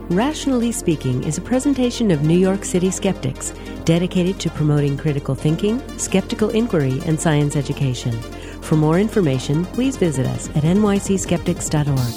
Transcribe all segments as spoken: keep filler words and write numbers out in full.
Rationally Speaking is a presentation of New York City skeptics dedicated to promoting critical thinking, skeptical inquiry, and science education. For more information, please visit us at n y c skeptics dot org.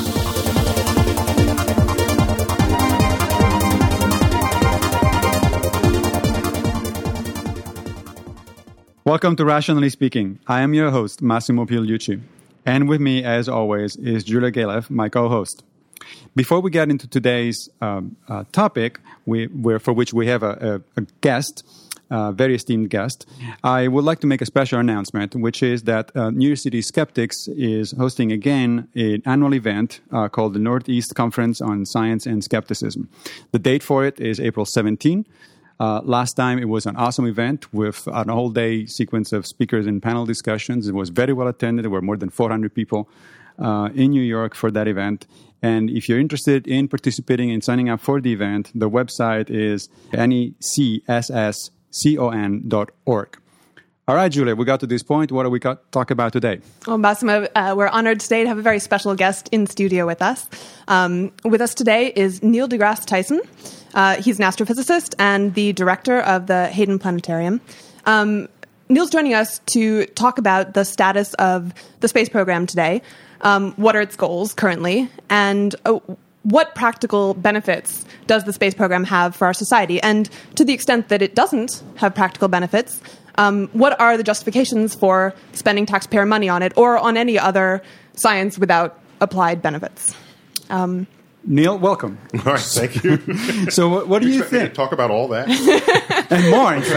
Welcome to Rationally Speaking. I am your host, Massimo Pigliucci. And with me, as always, is Julia Galef, my co-host. Before we get into today's um, uh, topic, we, where, for which we have a, a, a guest, a very esteemed guest, I would like to make a special announcement, which is that uh, New York City Skeptics is hosting again an annual event uh, called the Northeast Conference on Science and Skepticism. The date for it is April seventeenth. Uh, last time, it was an awesome event with an all-day sequence of speakers and panel discussions. It was very well attended. There were more than four hundred people uh, in New York for that event. And if you're interested in participating and signing up for the event, the website is N E C S S C O N dot org. All right, Julia, we got to this point. What do we got, talk about today? Well, Massimo, uh, we're honored today to have a very special guest in studio with us. Um, with us today is Neil deGrasse Tyson. Uh, he's an astrophysicist and the director of the Hayden Planetarium. Um, Neil's joining us to talk about the status of the space program today. Um, what are its goals currently? And uh, what practical benefits does the space program have for our society? And to the extent that it doesn't have practical benefits, um, what are the justifications for spending taxpayer money on it or on any other science without applied benefits? Um, Neil, welcome. All right, thank you. So what, what do you think? Talk about all that? And more, in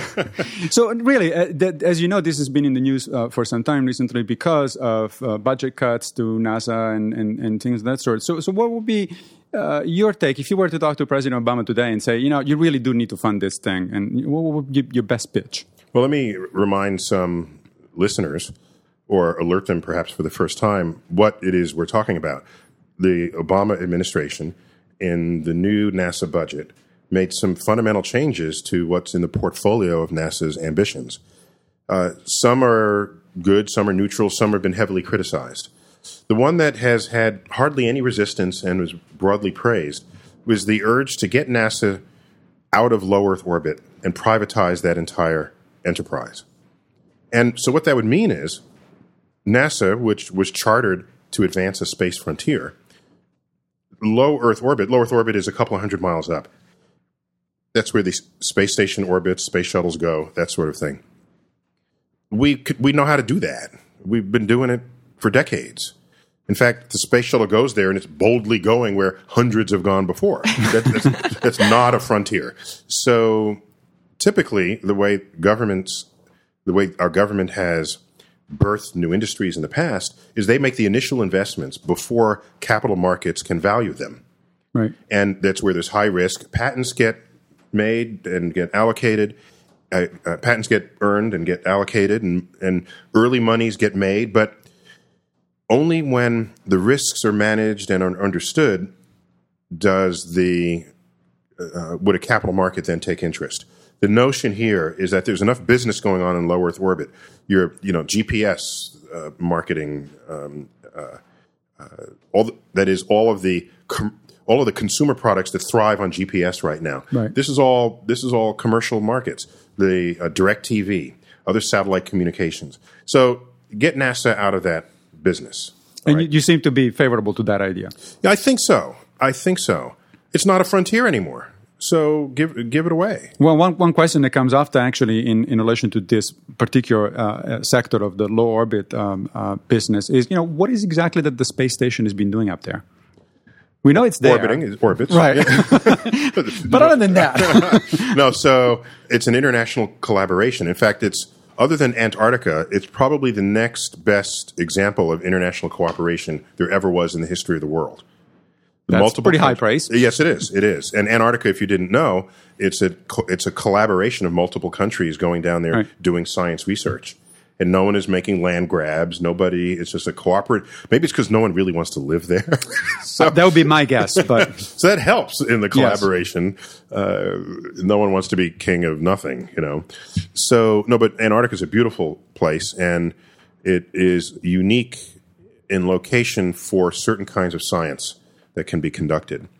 fact. So really, uh, th- as you know, this has been in the news uh, for some time recently because of uh, budget cuts to NASA and, and, and things of that sort. So, so what would be uh, your take if you were to talk to President Obama today and say, you know, you really do need to fund this thing? And what would be your best pitch? Well, let me remind some listeners, or alert them perhaps for the first time, what it is we're talking about. The Obama administration, in the new NASA budget, made some fundamental changes to what's in the portfolio of NASA's ambitions. Uh, some are good, some are neutral, some have been heavily criticized. The one that has had hardly any resistance and was broadly praised was the urge to get NASA out of low Earth orbit and privatize that entire enterprise. And so what that would mean is NASA, which was chartered to advance a space frontier, low Earth orbit, low Earth orbit is a couple of hundred miles up. That's where the space station orbits, space shuttles go, that sort of thing. We could, we know how to do that. We've been doing it for decades. In fact, the space shuttle goes there and it's boldly going where hundreds have gone before. That, that's, that's not a frontier. So typically, the way governments, the way our government has birthed new industries in the past is they make the initial investments before capital markets can value them. Right. And that's where there's high risk. Patents get made and get allocated. Uh, uh, patents get earned and get allocated, and, and early monies get made. But only when the risks are managed and are understood does the uh, would a capital market then take interest. The notion here is that there's enough business going on in low Earth orbit. Your, you know, G P S uh, marketing, um, uh, uh, all the, that is all of the com- all of the consumer products that thrive on G P S right now. Right. This is all this is all commercial markets. The uh, DirecTV, other satellite communications. So get NASA out of that business. And right? you, you seem to be favorable to that idea. Yeah, I think so. I think so. It's not a frontier anymore. So give give it away. Well, one, one question that comes after actually in, in relation to this particular uh, sector of the low orbit um, uh, business is, you know, what is exactly that the space station has been doing up there? We know it's there. Orbiting, is orbits. Right. But other than that. No, so it's an international collaboration. In fact, it's other than Antarctica, it's probably the next best example of international cooperation there ever was in the history of the world. That's multiple pretty high countries. praise. Yes, it is. It is. And Antarctica, if you didn't know, it's a it's a collaboration of multiple countries going down there right. doing science research. And no one is making land grabs. Nobody. It's just a cooperative. Maybe it's because no one really wants to live there. So uh, that would be my guess. But so that helps in the collaboration. Yes. Uh, no one wants to be king of nothing, you know. So no, but Antarctica is a beautiful place, and it is unique in location for certain kinds of science that can be conducted.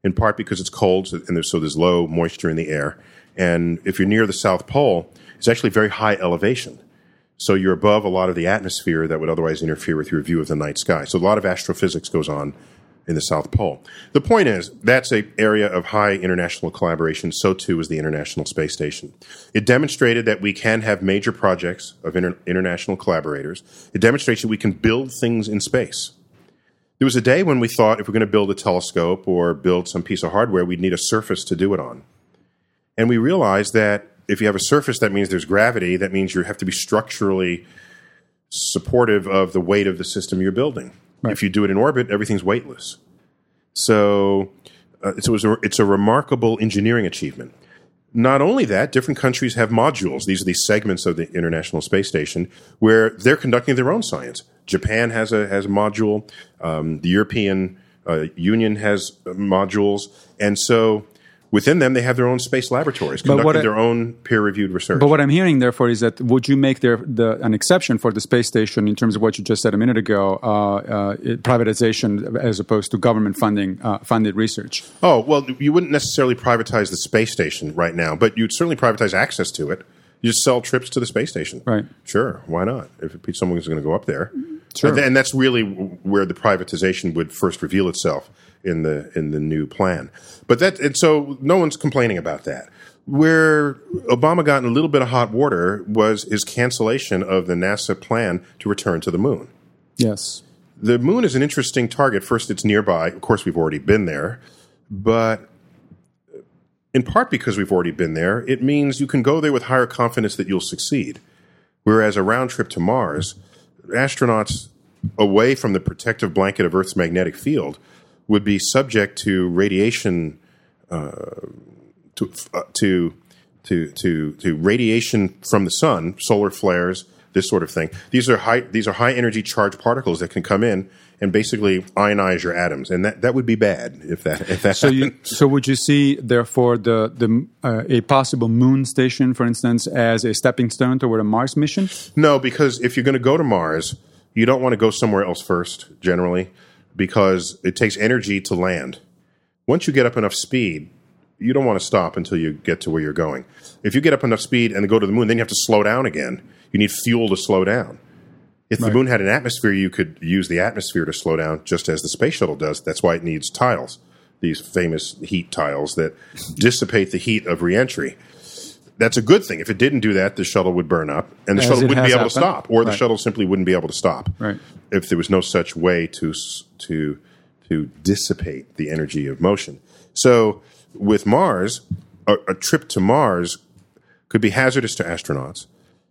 in part because it's cold, so- and there's, so there's low moisture in the air. And if you're near the South Pole, it's actually very high elevation. So you're above a lot of the atmosphere that would otherwise interfere with your view of the night sky. So a lot of astrophysics goes on in the South Pole. The point is, that's an area of high international collaboration. So too is the International Space Station. It demonstrated that we can have major projects of inter- international collaborators. It demonstrates that we can build things in space. There was a day when we thought if we're going to build a telescope or build some piece of hardware, we'd need a surface to do it on. And we realized that if you have a surface, that means there's gravity. That means you have to be structurally supportive of the weight of the system you're building. Right. If you do it in orbit, everything's weightless. So, uh, so it was a, it's a remarkable engineering achievement. Not only that, different countries have modules. These are these segments of the International Space Station where they're conducting their own science. Japan has a has a module. Um, the European uh, Union has uh, modules, and so within them, they have their own space laboratories conducting I, their own peer-reviewed research. But what I'm hearing, therefore, is that would you make there the, an exception for the space station in terms of what you just said a minute ago, uh, uh, privatization as opposed to government funding, uh, funded research? Oh, well, you wouldn't necessarily privatize the space station right now, but you'd certainly privatize access to it. You just sell trips to the space station. Right. Sure, why not? If someone's going to go up there. Sure. And, and that's really where the privatization would first reveal itself in the in the new plan. But that and so no one's complaining about that. Where Obama got in a little bit of hot water was his cancellation of the NASA plan to return to the moon. Yes. The moon is an interesting target. First, it's nearby. Of course, we've already been there. But in part because we've already been there, it means you can go there with higher confidence that you'll succeed. Whereas a round trip to Mars, astronauts away from the protective blanket of Earth's magnetic field would be subject to radiation, uh, to, uh, to to to to radiation from the sun, solar flares, this sort of thing. These are high these are high energy charged particles that can come in and basically ionize your atoms, and that, that would be bad if that if that. So happened. you so would you see therefore the the uh, a possible moon station, for instance, as a stepping stone toward a Mars mission? No, because if you're going to go to Mars, you don't want to go somewhere else first, generally, because it takes energy to land. Once you get up enough speed, you don't want to stop until you get to where you're going. If you get up enough speed and go to the moon, then you have to slow down again. You need fuel to slow down. If right. the moon had an atmosphere, you could use the atmosphere to slow down, just as the space shuttle does. That's why it needs tiles, these famous heat tiles that dissipate the heat of reentry. That's a good thing. If it didn't do that, the shuttle would burn up, and the As shuttle wouldn't be able happened. to stop, or the right. shuttle simply wouldn't be able to stop. Right. If there was no such way to to to dissipate the energy of motion. So with Mars, a, a trip to Mars could be hazardous to astronauts.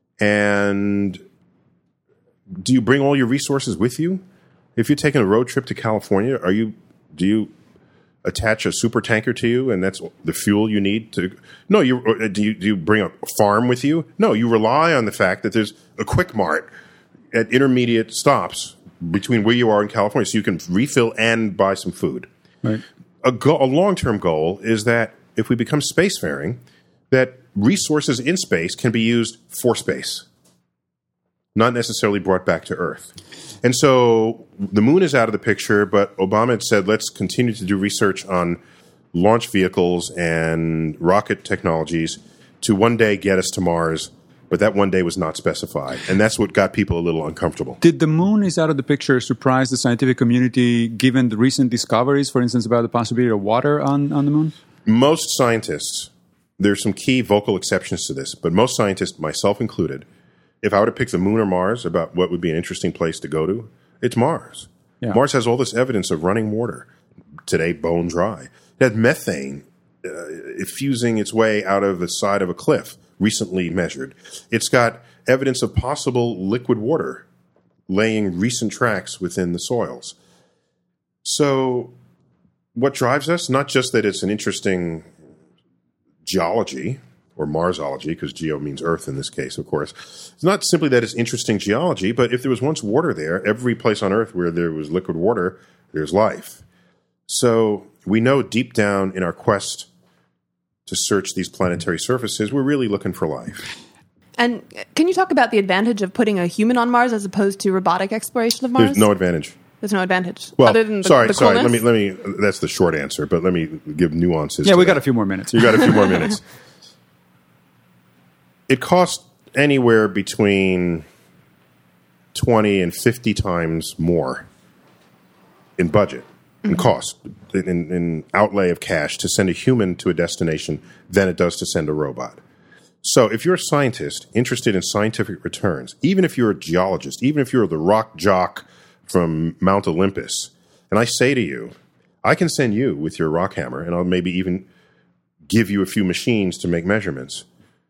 And do you bring all your resources with you? If you're taking a road trip to California, are you do you attach a super tanker to you, and that's the fuel you need to? No, you do you do you bring a farm with you? No, you rely on the fact that there's a Quick Mart at intermediate stops between where you are in California, so you can refill and buy some food. Right. A, go- a long-term goal is that if we become spacefaring, that resources in space can be used for space, not necessarily brought back to Earth. And so the moon is out of the picture, but Obama had said, let's continue to do research on launch vehicles and rocket technologies to one day get us to Mars, but that one day was not specified. And that's what got people a little uncomfortable. Did the moon is out of the picture surprise the scientific community, given the recent discoveries, for instance, about the possibility of water on, on the moon? Most scientists, there's some key vocal exceptions to this, but most scientists, myself included, if I were to pick the moon or Mars about what would be an interesting place to go to, it's Mars. Yeah. Mars has all this evidence of running water, today bone dry. It had methane uh, effusing its way out of the side of a cliff, recently measured. It's got evidence of possible liquid water laying recent tracks within the soils. So what drives us? Not just that it's an interesting geology, or Marsology, because geo means Earth in this case, of course. It's not simply that it's interesting geology, but if there was once water there, every place on Earth where there was liquid water, there's life. So we know deep down in our quest to search these planetary surfaces, we're really looking for life. And can you talk about the advantage of putting a human on Mars as opposed to robotic exploration of Mars? There's no advantage. There's no advantage. Well, other than the, sorry, the sorry. coolness? Let me let me. That's the short answer, but let me give nuances. Yeah, to we that. got a few more minutes. You got a few more minutes. It costs anywhere between twenty and fifty times more in budget, in mm-hmm. cost, in, in outlay of cash to send a human to a destination than it does to send a robot. So if you're a scientist interested in scientific returns, even if you're a geologist, even if you're the rock jock from Mount Olympus, and I say to you, I can send you with your rock hammer, and I'll maybe even give you a few machines to make measurements.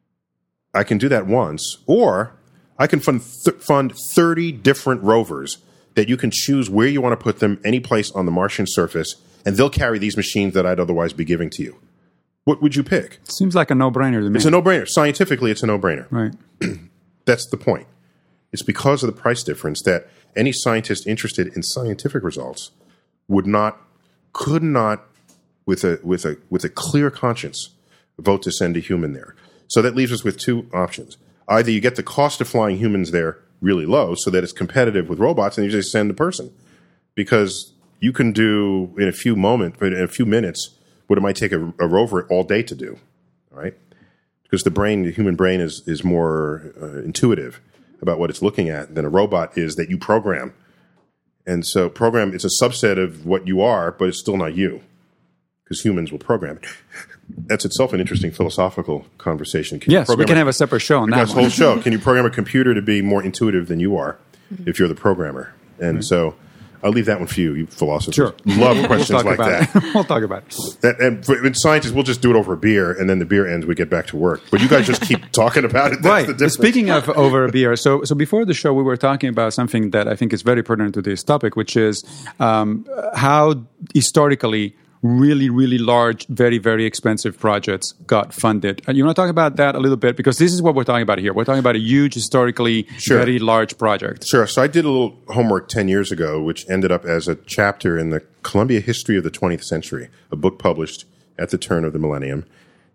I can do that once, or I can fund, th- fund thirty different rovers that you can choose where you want to put them, any place on the Martian surface, and they'll carry these machines that I'd otherwise be giving to you. What would you pick? Seems like a no-brainer to me. It's a no-brainer. Scientifically, it's a no-brainer. Right. That's the point. It's because of the price difference that any scientist interested in scientific results would not, could not, with a with a with a clear conscience, vote to send a human there. So that leaves us with two options. Either you get the cost of flying humans there really low so that it's competitive with robots, and you just send a person. Because you can do in a few moments, in a few minutes, what it might take a, a rover all day to do, all right? Because the brain, the human brain is, is more uh, intuitive about what it's looking at than a robot is that you program. And so program, it's a subset of what you are, but it's still not you, because humans will program it. That's itself an interesting philosophical conversation. Can yes, we can a, have a separate show on that That's whole show. Can you program a computer to be more intuitive than you are if you're the programmer? And right. so I'll leave that one for you, you philosophers. Sure. Love questions we'll like that. we'll talk about it. That, and for, in scientists, we'll just do it over a beer, and then the beer ends, we get back to work. But you guys just keep talking about it. That's right. the difference. Speaking of over a beer, so so before the show, we were talking about something that I think is very pertinent to this topic, which is um, how historically really, really large, very, very expensive projects got funded. And you want to talk about that a little bit? Because this is what we're talking about here. We're talking about a huge, historically sure. very large project. Sure. So I did a little homework ten years ago, which ended up as a chapter in the Columbia History of the twentieth Century, a book published at the turn of the millennium.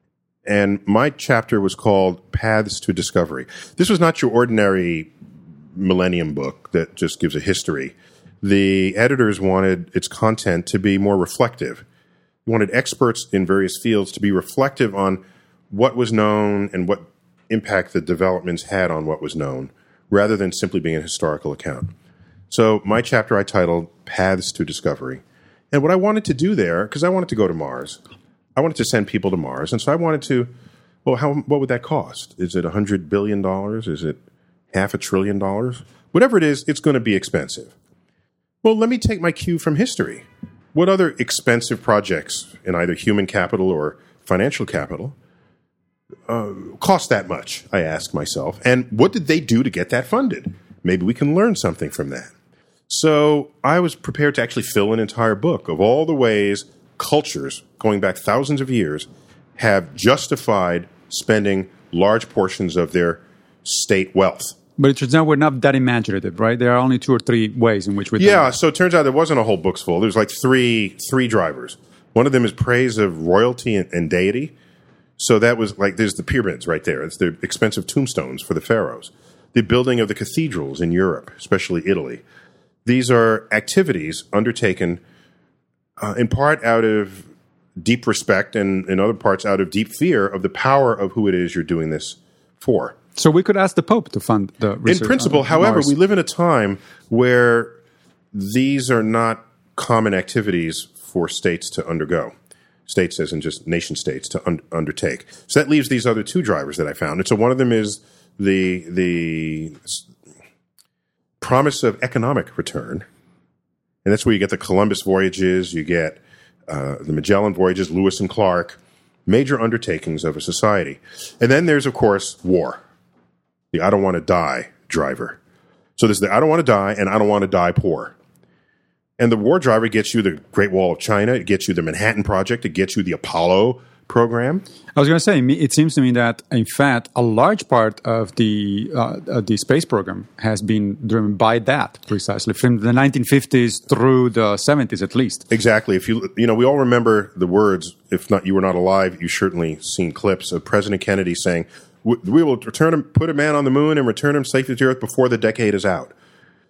And my chapter was called Paths to Discovery. This was not your ordinary millennium book that just gives a history. The editors wanted its content to be more reflective. Wanted experts in various fields to be reflective on what was known and what impact the developments had on what was known, rather than simply being a historical account. So my chapter I titled Paths to Discovery. And what I wanted to do there, because I wanted to go to Mars, I wanted to send people to Mars, and so I wanted to, well, how what would that cost? Is it one hundred billion dollars? Is it half a trillion dollars? Whatever it is, it's going to be expensive. Well, let me take my cue from history. What other expensive projects in either human capital or financial capital uh, cost that much, I asked myself. And what did they do to get that funded? Maybe we can learn something from that. So I was prepared to actually fill an entire book of all the ways cultures, going back thousands of years, have justified spending large portions of their state wealth. But it turns out we're not that imaginative, right? There are only two or three ways in which we. Yeah, so it turns out there wasn't a whole book's full. There's like three three drivers. One of them is praise of royalty and, and deity. So that was like there's the pyramids right there. It's the expensive tombstones for the pharaohs. The building of the cathedrals in Europe, especially Italy. These are activities undertaken uh, in part out of deep respect and in other parts out of deep fear of the power of who it is you're doing this for. So we could ask the Pope to fund the research. In principle, however, we live in a time where these are not common activities for states to undergo. States as in just nation states to un- undertake. So that leaves these other two drivers that I found. And so one of them is the the promise of economic return. And that's where you get the Columbus voyages, you get uh, the Magellan voyages, Lewis and Clark, major undertakings of a society. And then there's, of course, war. The I don't want to die driver. So there's the I don't want to die and I don't want to die poor. And the war driver gets you the Great Wall of China. It gets you the Manhattan Project. It gets you the Apollo program. I was going to say, it seems to me that, in fact, a large part of the uh, of the space program has been driven by that, precisely, from the nineteen fifties through the seventies at least. Exactly. If you you know, we all remember the words, if not you were not alive, you certainly seen clips of President Kennedy saying, we will return him, put a man on the moon and return him safely to Earth before the decade is out.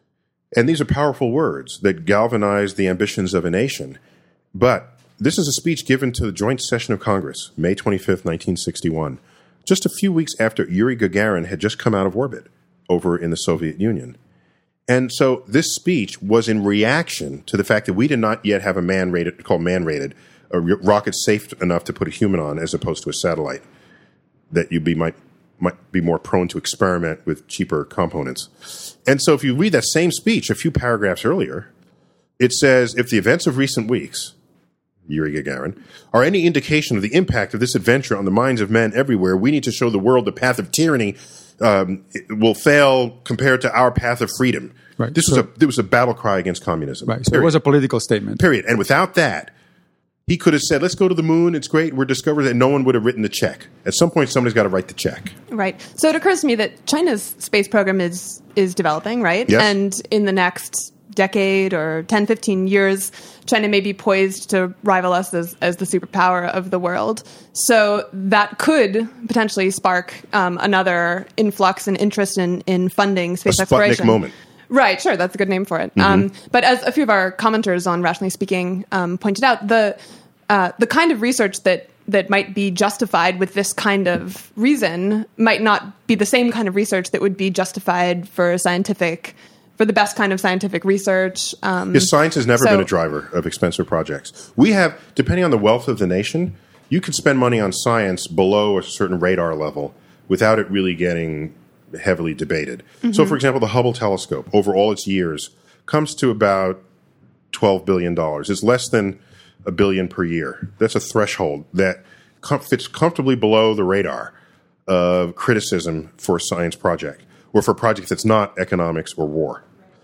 And these are powerful words that galvanize the ambitions of a nation. But this is a speech given to the joint session of Congress, May twenty-fifth, nineteen sixty-one, just a few weeks after Yuri Gagarin had just come out of orbit over in the Soviet Union. And so this speech was in reaction to the fact that we did not yet have a man-rated, called man-rated, a rocket safe enough to put a human on as opposed to a satellite that you be might might be more prone to experiment with cheaper components. And so if you read that same speech a few paragraphs earlier, it says, if the events of recent weeks, Yuri Gagarin, are any indication of the impact of this adventure on the minds of men everywhere, we need to show the world the path of tyranny um, will fail compared to our path of freedom. Right. This, so, was a, this was a battle cry against communism. Right. So it was a political statement. Period. And without that, he could have said, let's go to the moon. It's great. We're discovered that no one would have written the check. At some point, somebody's got to write the check. Right. So it occurs to me that China's space program is is developing, right? Yes. And in the next decade or ten, fifteen years, China may be poised to rival us as, as the superpower of the world. So that could potentially spark um, another influx and interest in, in funding space a exploration. Sputnik moment. Right, sure, that's a good name for it. Mm-hmm. Um, but as a few of our commenters on Rationally Speaking um, pointed out, the uh, the kind of research that that might be justified with this kind of reason might not be the same kind of research that would be justified for scientific, for the best kind of scientific research. Um, Because science has never so, been a driver of expensive projects. We have, depending on the wealth of the nation, you could spend money on science below a certain radar level without it really getting heavily debated. Mm-hmm. So, for example, the Hubble telescope, over all its years, comes to about twelve billion dollars. It's less than a billion per year. That's a threshold that com- fits comfortably below the radar of criticism for a science project or for a project that's not economics or war.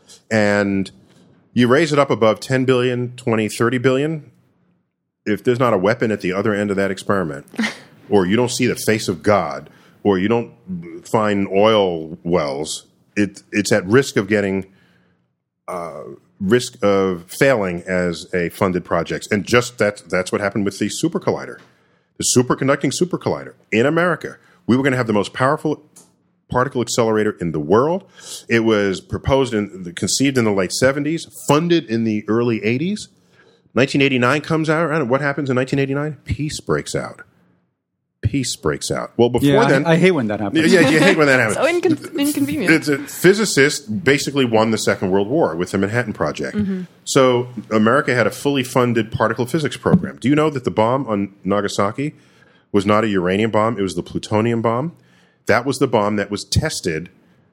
And you raise it up above ten billion, twenty, thirty billion, if there's not a weapon at the other end of that experiment, or you don't see the face of God, or you don't find oil wells, it, it's at risk of getting uh, risk of failing as a funded project. And just that, that's what happened with the super collider, the superconducting super collider in America. We were going to have the most powerful particle accelerator in the world. It was proposed and conceived in the late seventies, funded in the early eighties. nineteen eighty-nine comes out, and what happens in nineteen eighty-nine? Peace breaks out. Peace breaks out. Well, before yeah, then... I, I hate when that happens. Yeah, you hate when that happens. So incon- inconvenient. It's a physicist basically won the Second World War with the Manhattan Project. Mm-hmm. So America had a fully funded particle physics program. Do you know that the bomb on Nagasaki was not a uranium bomb? It was the plutonium bomb. That was the bomb that was tested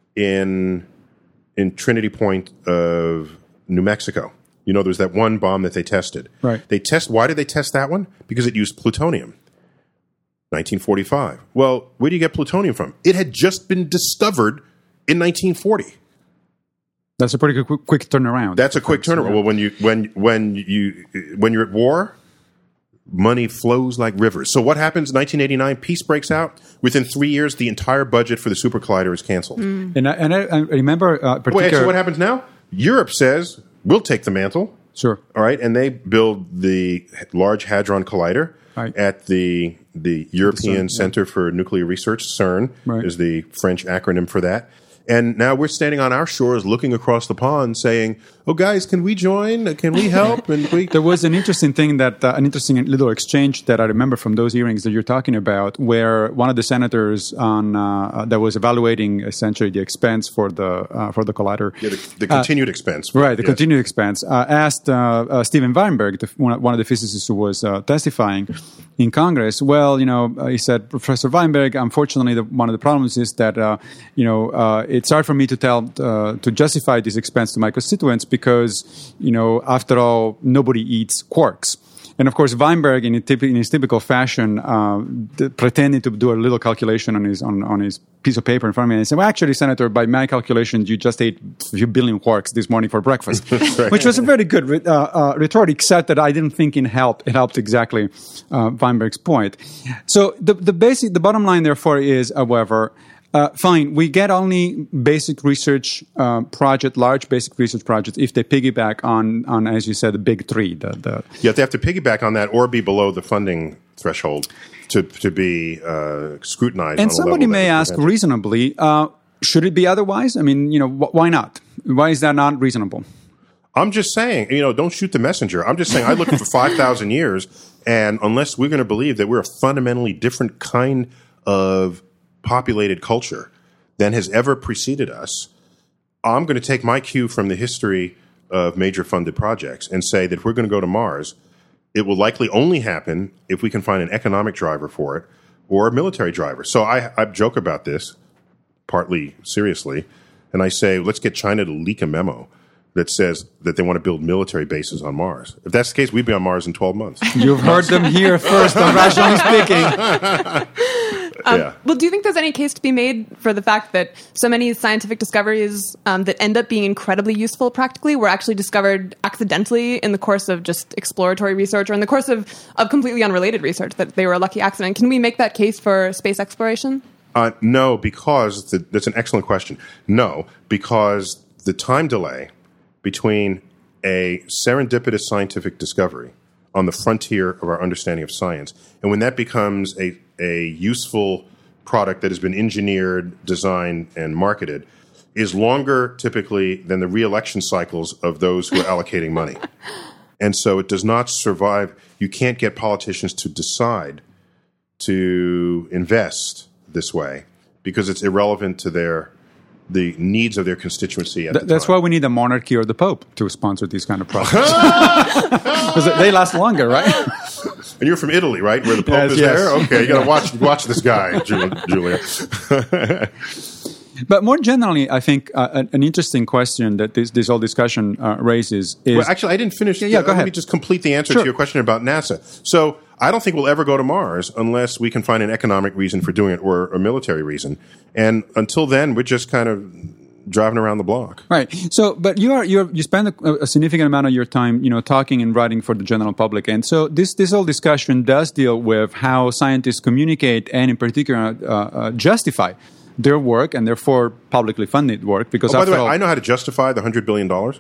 in in Trinity Point of New Mexico. You know, there's that one bomb that they tested. Right. They test. Why did they test that one? Because it used plutonium. nineteen forty-five. Well, where do you get plutonium from? It had just been discovered in nineteen forty. That's a pretty quick, quick turnaround. That's a quick turnaround. Yeah. Well, when you when when you when you're at war, money flows like rivers. So what happens in nineteen eighty-nine? Peace breaks out. Within three years, the entire budget for the super collider is canceled. Mm. And I, and I, I remember uh, particular. Wait, so what happens now? Europe says, we'll take the mantle. Sure. All right, and they build the Large Hadron Collider right. at the the European CERN, Center yeah. for Nuclear Research, CERN right. is the French acronym for that. And now we're standing on our shores looking across the pond saying, oh, guys, can we join? Can we help? And we There was an interesting thing that, uh, an interesting little exchange that I remember from those hearings that you're talking about, where one of the senators on uh, that was evaluating essentially the expense for the uh, for the collider. Yeah, the, the continued uh, expense. Right, the yes. continued expense. Uh, asked uh, uh, Steven Weinberg, the, one, one of the physicists who was uh, testifying in Congress, well, you know, uh, he said, Professor Weinberg, unfortunately, the, one of the problems is that, uh, you know, uh, it's hard for me to tell, uh, to justify this expense to my constituents because, you know, after all, nobody eats quarks. And of course, Weinberg, in, typ- in his typical fashion, uh, d- pretended to do a little calculation on his on, on his piece of paper in front of me, and he said, "Well, actually, Senator, by my calculations, you just ate a few billion quarks this morning for breakfast," right. Which was a very good re- uh, uh, retort, except that I didn't think it helped. It helped exactly uh, Weinberg's point. So the the basic, the bottom line, therefore, is, however. Uh, fine, we get only basic research uh, project, large basic research projects, if they piggyback on, on as you said, the big three. The, the You have to have to piggyback on that or be below the funding threshold to to be uh, scrutinized. And on a somebody level may that ask reasonably, uh, should it be otherwise? I mean, you know, wh- why not? Why is that not reasonable? I'm just saying, you know, don't shoot the messenger. I'm just saying, I look for five thousand years, and unless we're going to believe that we're a fundamentally different kind of populated culture than has ever preceded us, I'm going to take my cue from the history of major funded projects and say that if we're going to go to Mars, it will likely only happen if we can find an economic driver for it or a military driver. So I, I joke about this, partly seriously, and I say, let's get China to leak a memo that says that they want to build military bases on Mars. If that's the case, we'd be on Mars in twelve months. You've heard them here first on Rationally Speaking. Um, yeah. Well, do you think there's any case to be made for the fact that so many scientific discoveries um, that end up being incredibly useful practically were actually discovered accidentally in the course of just exploratory research or in the course of, of completely unrelated research, that they were a lucky accident? Can we make that case for space exploration? Uh, no, because the, that's an excellent question. No, because the time delay between a serendipitous scientific discovery on the frontier of our understanding of science, and when that becomes a, a useful product that has been engineered, designed, and marketed, is longer typically than the re-election cycles of those who are allocating money. And so it does not survive. You can't get politicians to decide to invest this way because it's irrelevant to their the needs of their constituency at Th- the that's time. why we need the monarchy or the Pope to sponsor these kind of projects. Because they last longer, right? And you're from Italy, right? Where the Pope Yes, is yes. there? Okay, you got to watch watch this guy, Ju- Julia. But more generally, I think uh, an, an interesting question that this, this whole discussion uh, raises is... Well, actually, I didn't finish. Yeah, yeah, uh, go Let ahead. me just complete the answer Sure. to your question about NASA. So I don't think we'll ever go to Mars unless we can find an economic reason for doing it or a military reason. And until then, we're just kind of driving around the block. Right. So, but you are you you spend a, a significant amount of your time, you know, talking and writing for the general public, and so this this whole discussion does deal with how scientists communicate and, in particular, uh, uh, justify their work and therefore publicly funded work. Because Oh, by the way, after all, I know how to justify the one hundred billion dollars.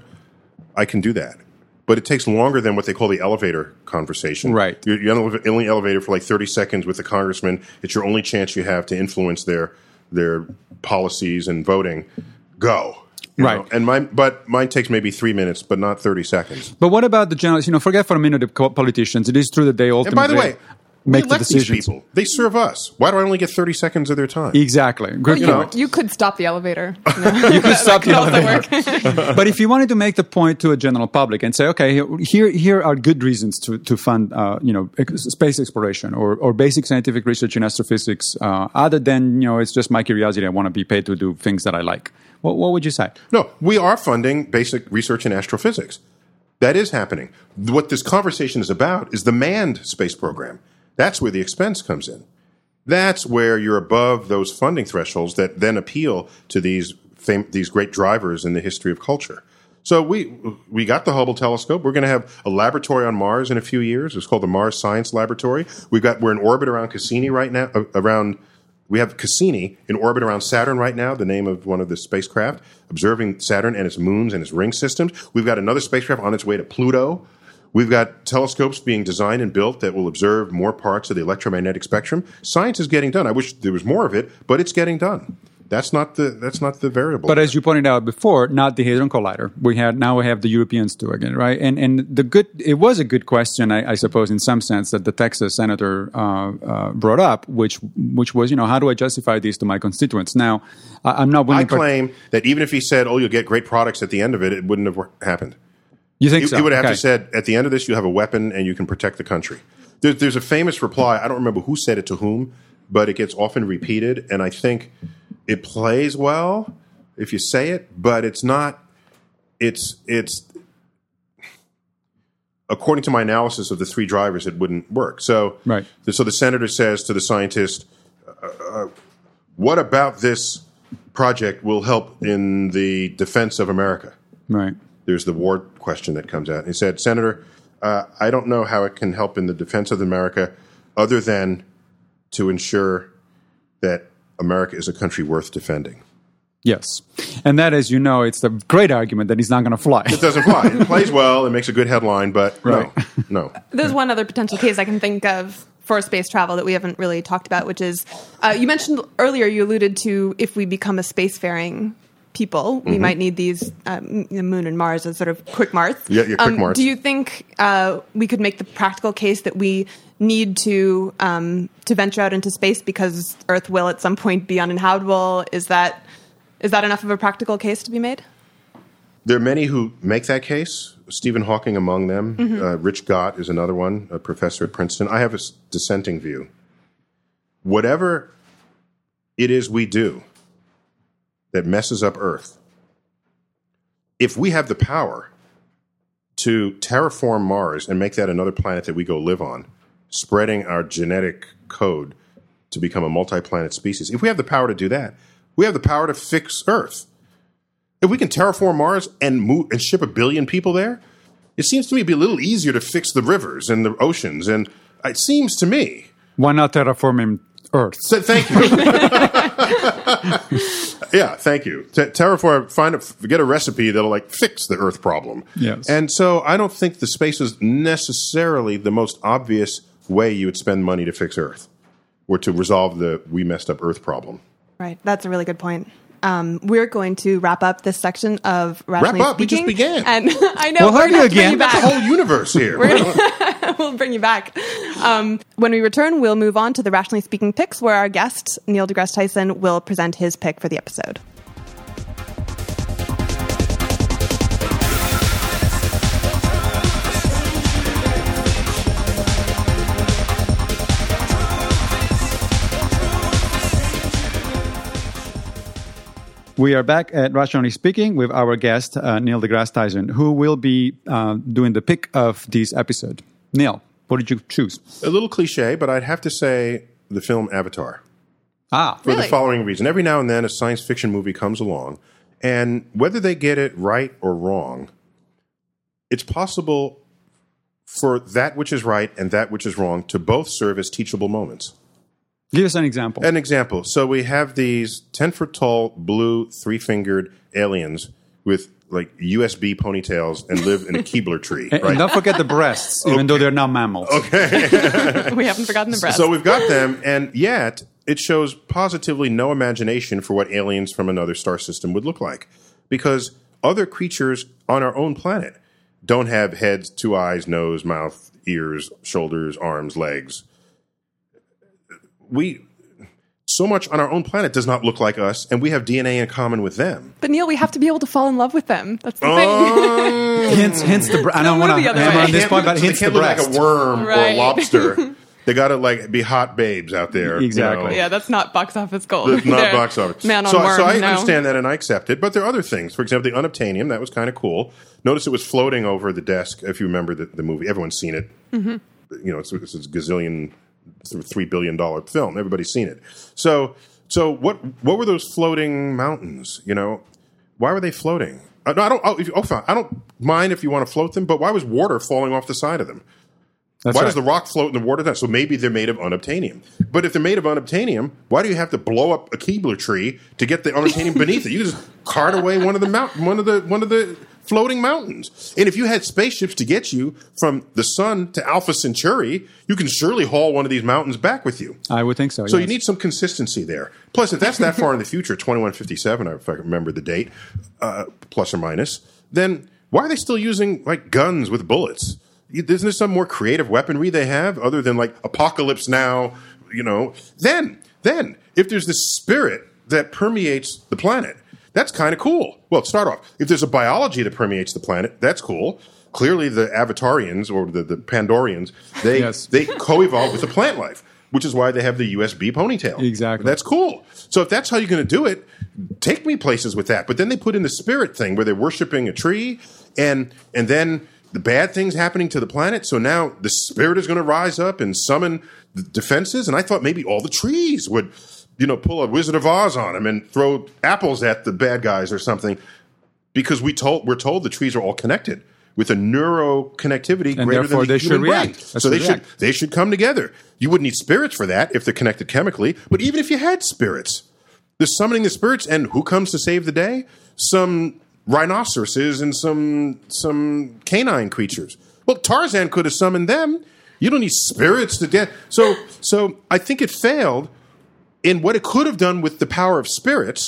I can do that. But it takes longer than what they call the elevator conversation. Right. You're, you're on the only elevator for like thirty seconds with the congressman. It's your only chance you have to influence their their policies and voting. Go. You Right. know? And mine, but mine takes maybe three minutes, but not thirty seconds. But what about the generals? You know, forget for a minute the co- politicians. It is true that they And ultimately by the way, make we the elect these decisions. people. They serve us. Why do I only get thirty seconds of their time? Exactly. Good Well, you, point. you could stop the elevator. You, know? You could stop the also elevator. But if you wanted to make the point to a general public and say, okay, here here are good reasons to to fund, uh, you know, ex- space exploration or or basic scientific research in astrophysics, uh, other than, you know, it's just my curiosity. I want to be paid to do things that I like. What, what would you say? No, we are funding basic research in astrophysics. That is happening. What this conversation is about is the manned space program. That's where the expense comes in. That's where you're above those funding thresholds that then appeal to these fam- these great drivers in the history of culture. So we we got the Hubble telescope. We're going to have a laboratory on Mars in a few years. It's called the Mars Science Laboratory. We've got we're in orbit around Cassini right now. Uh, around we have Cassini in orbit around Saturn right now, the name of one of the spacecraft, observing Saturn and its moons and its ring systems. We've got another spacecraft on its way to Pluto. We've got telescopes being designed and built that will observe more parts of the electromagnetic spectrum. Science is getting done. I wish there was more of it, but it's getting done. That's not the that's not the variable. But as you pointed out before, not the Hadron Collider. We had now we have the Europeans too again, right? And and the good it was a good question, I, I suppose, in some sense, that the Texas senator uh, uh, brought up, which which was, you know, how do I justify this to my constituents? Now, I, I'm not willing. I claim that even if he said, "Oh, you'll get great products at the end of it," it wouldn't have wor- happened. You think He, so? he would have Okay. to said, "At the end of this, you have a weapon and you can protect the country." There, there's a famous reply. I don't remember who said it to whom, but it gets often repeated, and I think it plays well if you say it, but it's not. It's it's. According to my analysis of the three drivers, it wouldn't work. So, Right. so the senator says to the scientist, uh, uh, "What about this project will help in the defense of America?" Right. There's the war question that comes out. He said, "Senator, uh, I don't know how it can help in the defense of America other than to ensure that America is a country worth defending." Yes. And that, as you know, it's a great argument that he's not going to fly. It doesn't fly. It plays well. It makes a good headline, but Right. no, no. There's one other potential case I can think of for space travel that we haven't really talked about, which is uh, you mentioned earlier, you alluded to if we become a spacefaring people, we Mm-hmm. might need these um, the Moon and Mars as sort of quick Mars. Yeah, yeah, quick um, Mars. Do you think uh, we could make the practical case that we need to um, to venture out into space because Earth will at some point be uninhabitable? Is that is that enough of a practical case to be made? There are many who make that case, Stephen Hawking among them. Mm-hmm. Uh, Rich Gott is another one, a professor at Princeton. I have a s- dissenting view. Whatever it is we do that messes up Earth, if we have the power to terraform Mars and make that another planet that we go live on, spreading our genetic code to become a multi-planet species, if we have the power to do that, we have the power to fix Earth. If we can terraform Mars and move and ship a billion people there, it seems to me to be a little easier to fix the rivers and the oceans. And it seems to me. Why not terraforming Earth? So, thank you. Yeah, thank you. T- terraform, find a, get a recipe that'll like fix the Earth problem. Yes. And so I don't think the space is necessarily the most obvious way you would spend money to fix Earth or to resolve the we messed up Earth problem. Right. That's a really good point. Um, we're going to wrap up this section of Rationally Wrap up. We just Speaking. began. And I know We'll we're have going you to bring again. you That's back. a whole universe here. We'll bring you back. Um, when we return, we'll move on to the Rationally Speaking picks, where our guest, Neil deGrasse Tyson, will present his pick for the episode. We are back at Rationally Speaking with our guest, uh, Neil deGrasse Tyson, who will be uh, doing the pick of this episode. Neil, what did you choose? A little cliche, but I'd have to say the film Avatar. Ah, For Really? the following reason. Every now and then a science fiction movie comes along, and whether they get it right or wrong, it's possible for that which is right and that which is wrong to both serve as teachable moments. give us an example. An example. So we have these ten-foot-tall, blue, three-fingered aliens with like U S B ponytails and live in a Keebler tree, And- right? and don't forget the breasts, even though they're not mammals. We haven't forgotten the breast. So we've got them, and yet it shows positively no imagination for what aliens from another star system would look like. Because other creatures on our own planet don't have heads, two eyes, nose, mouth, ears, shoulders, arms, legs. We, so much on our own planet does not look like us, and we have D N A in common with them. But Neil, we have to be able to fall in love with them. That's the thing. Hence, hence the. Bre- I don't move want to the other hammer way. on this Can't point, look- but so hence they the can't look breast. like a worm or Right. a lobster. They got to like be hot babes out there. you Exactly. know. Yeah, that's not box office gold. It's not They're box office. Man on so, worm. so I no. understand that and I accept it. But there are other things. For example, the unobtainium, that was kind of cool. Notice it was floating over the desk, if you remember the, the movie. Everyone's seen it. Mm-hmm. You know, it's, it's a gazillion, three billion dollars film. Everybody's seen it. So, so what what were those floating mountains? You know, why were they floating? Uh, no, I don't. Oh, if, oh, fine. I don't mind if you want to float them, but why was water falling off the side of them? That's why right. does the rock float in the water? So maybe they're made of unobtainium. But if they're made of unobtainium, why do you have to blow up a Keebler tree to get the unobtainium beneath it? You just cart away one of the mount, one of the one of the floating mountains. And if you had spaceships to get you from the sun to Alpha Centauri, you can surely haul one of these mountains back with you. I would think so. So yes. you need some consistency there. Plus, if that's that far in the future, twenty-one fifty-seven, if I remember the date, uh, plus or minus, then why are they still using like guns with bullets? Isn't there some more creative weaponry they have other than like Apocalypse Now? You know, then then if there's this spirit that permeates the planet, that's kind of cool. Well, start off. If there's a biology that permeates the planet, that's cool. Clearly, the Avatarians or the, the Pandorians, they Yes. they co-evolve with the plant life, which is why they have the U S B ponytail. Exactly. That's cool. So if that's how you're going to do it, take me places with that. But then they put in the spirit thing where they're worshiping a tree, and and then the bad things happening to the planet. So now the spirit is going to rise up and summon the defenses. And I thought maybe all the trees would, you know, pull a Wizard of Oz on them and throw apples at the bad guys or something. Because we told we're told the trees are all connected with a neuroconnectivity And greater therefore than the they should human brain. react. They So they should should react. they should come together. You wouldn't need spirits for that if they're connected chemically. But even if you had spirits, they're summoning the spirits, and who comes to save the day? Some rhinoceroses and some some canine creatures. Well, Tarzan could have summoned them. You don't need spirits to get. So so I think it failed in what it could have done with the power of spirits,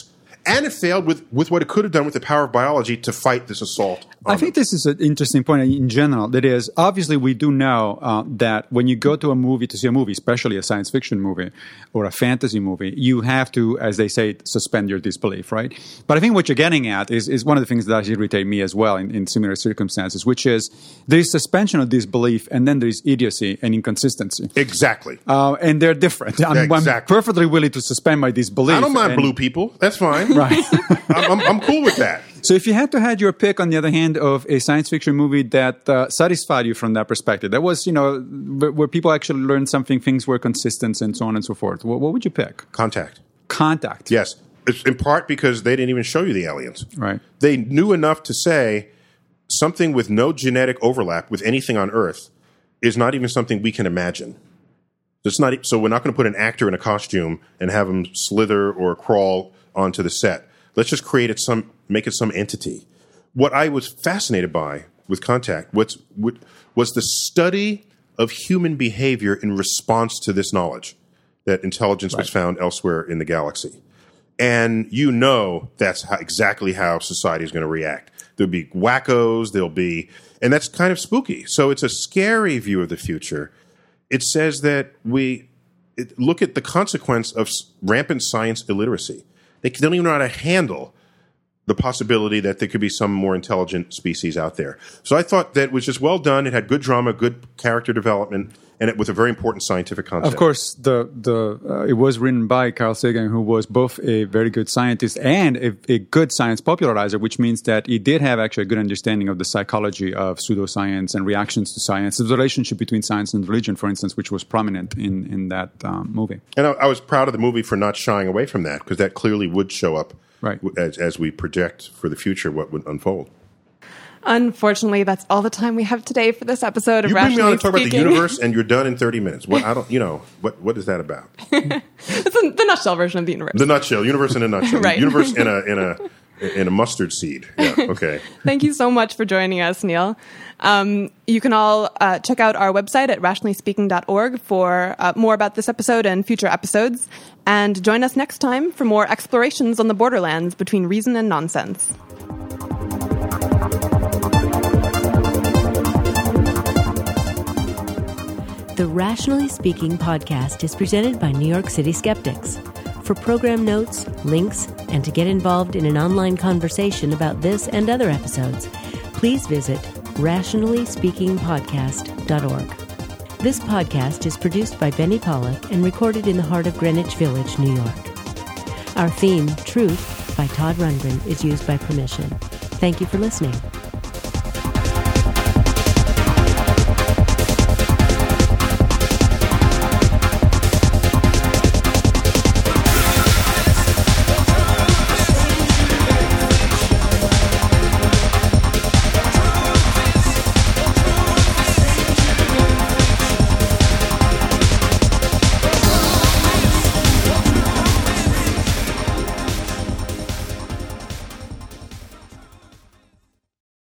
And it failed with, with what it could have done with the power of biology to fight this assault. I think this is an interesting point in general. That is, obviously, we do know uh, that when you go to a movie to see a movie, especially a science fiction movie or a fantasy movie, you have to, as they say, suspend your disbelief, right? But I think what you're getting at is, is one of the things that irritate me as well in, in similar circumstances, which is there is suspension of disbelief and then there is idiocy and inconsistency. Exactly. Uh, and they're different. I'm, exactly. I'm perfectly willing to suspend my disbelief. I don't mind and, blue people. That's fine. Right. I'm, I'm, I'm cool with that. So if you had to have your pick, on the other hand, of a science fiction movie that uh, satisfied you from that perspective, that was, you know, where people actually learned something, things were consistent, and so on and so forth, what, what would you pick? Contact. Contact. Yes. It's in part because they didn't even show you the aliens. Right. They knew enough to say something with no genetic overlap with anything on Earth is not even something we can imagine. It's not, so we're not going to put an actor in a costume and have him slither or crawl onto the set. Let's just create it some, make it some entity. What I was fascinated by with Contact what's, what, was the study of human behavior in response to this knowledge that intelligence right. was found elsewhere in the galaxy. And you know that's how, exactly how society is going to react. There'll be wackos, there'll be, and that's kind of spooky. So it's a scary view of the future. It says that we it, look at the consequence of rampant science illiteracy. They don't even know how to handle the possibility that there could be some more intelligent species out there. So I thought that was just well done. It had good drama, good character development, and it with a very important scientific concept. Of course, the the uh, it was written by Carl Sagan, who was both a very good scientist and a, a good science popularizer, which means that he did have actually a good understanding of the psychology of pseudoscience and reactions to science, the relationship between science and religion, for instance, which was prominent in, in that um, movie. And I, I was proud of the movie for not shying away from that, because that clearly would show up right. as, as we project for the future what would unfold. Unfortunately, that's all the time we have today for this episode of You bring Rationally me on to talk Speaking. about the universe, and you're done in thirty minutes. What I don't, you know, what what is that about? It's a, the nutshell version of the universe. The nutshell, universe in a nutshell, Right. universe in a in a in a mustard seed. Yeah, okay. Thank you so much for joining us, Neil. Um, you can all uh, check out our website at rationally speaking dot org for uh, more about this episode and future episodes, and join us next time for more explorations on the borderlands between reason and nonsense. The Rationally Speaking podcast is presented by New York City Skeptics. For program notes, links, and to get involved in an online conversation about this and other episodes, please visit rationally speaking podcast dot org. This podcast is produced by Benny Pollack and recorded in the heart of Greenwich Village, New York. Our theme, Truth, by Todd Rundgren, is used by permission. Thank you for listening.